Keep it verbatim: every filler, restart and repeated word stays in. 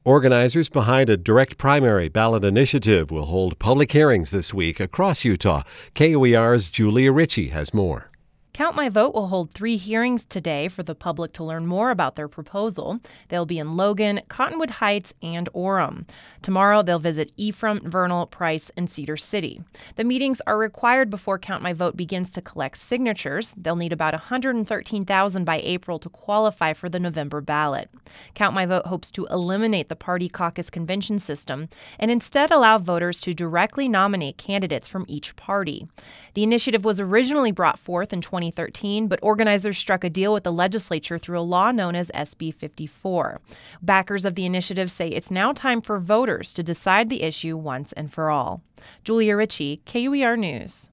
Organizers behind a direct primary ballot initiative will hold public hearings this week across Utah. K O E R's Julia Ritchie has more. Count My Vote will hold three hearings today for the public to learn more about their proposal. They'll be in Logan, Cottonwood Heights, and Orem. Tomorrow, they'll visit Ephraim, Vernal, Price, and Cedar City. The meetings are required before Count My Vote begins to collect signatures. They'll need about one hundred thirteen thousand by April to qualify for the November ballot. Count My Vote hopes to eliminate the party caucus convention system and instead allow voters to directly nominate candidates from each party. The initiative was originally brought forth in twenty thirteen, but organizers struck a deal with the legislature through a law known as S B fifty-four. Backers of the initiative say it's now time for voters to decide the issue once and for all. Julia Ritchie, K O E R News.